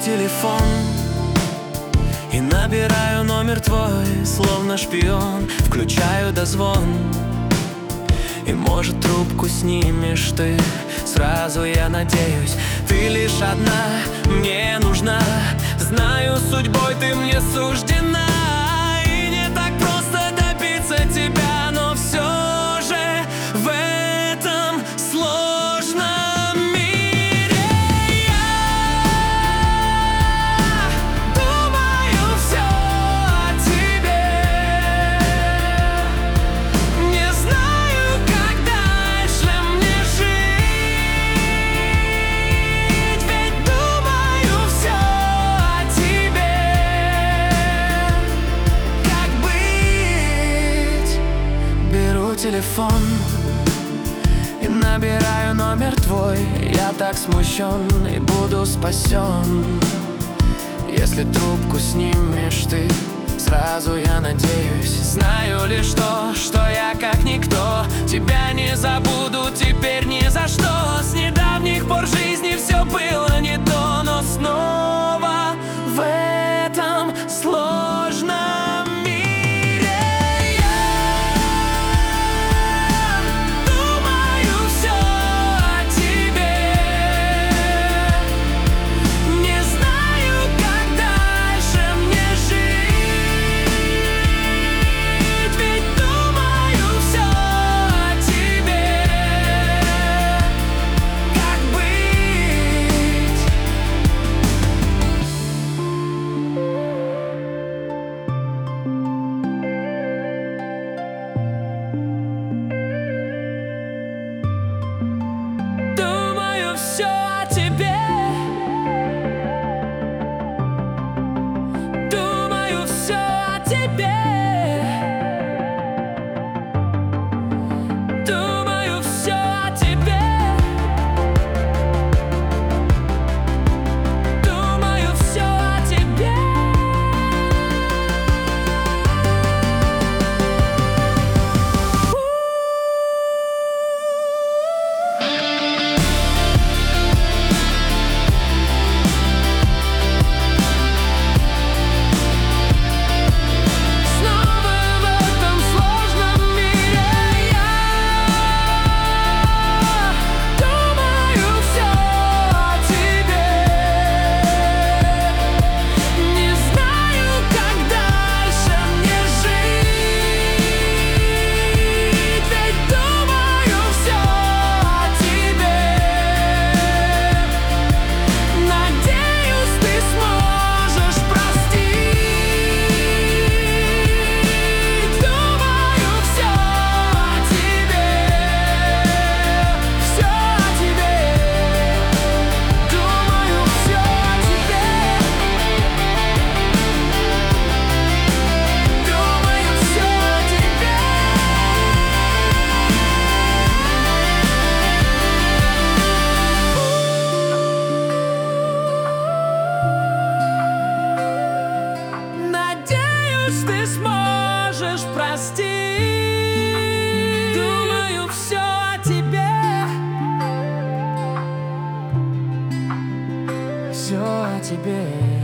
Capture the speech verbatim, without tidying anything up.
телефон и набираю номер твой, словно шпион. Включаю дозвон, и может трубку снимешь ты. Сразу я надеюсь, ты лишь одна мне нужна. Знаю, судьбой ты мне суждена, и не так просто добиться тебя, но все же в этом сложном мире я думаю все о тебе. Не знаю, как дальше мне жить, ведь думаю все о тебе. Как быть? Беру телефон и набираю номер твой. Я так смущен и буду спасен, если трубку снимешь ты. Сразу я надеюсь, знаю лишь то, что я как никто тебя не забуду теперь ни за что. С недавних пор жизни все было не то, но снова в этом сложном мире я думаю все о тебе. Не знаю, как дальше мне жить, ведь думаю все о тебе. Как быть? Думаю все о тебе. Думаю все о тебе. Думаю все о тебе. Думаю все о тебе. Снова в этом сложном мире я думаю все о тебе. Не знаю, как дальше мне жить, ведь думаю все о тебе. Надеюсь, ты сможешь простить. Думаю все о тебе. Все о тебе. Думаю все о тебе. Думаю все о тебе. Надеюсь, ты сможешь простить. Думаю все о тебе. Все о тебе.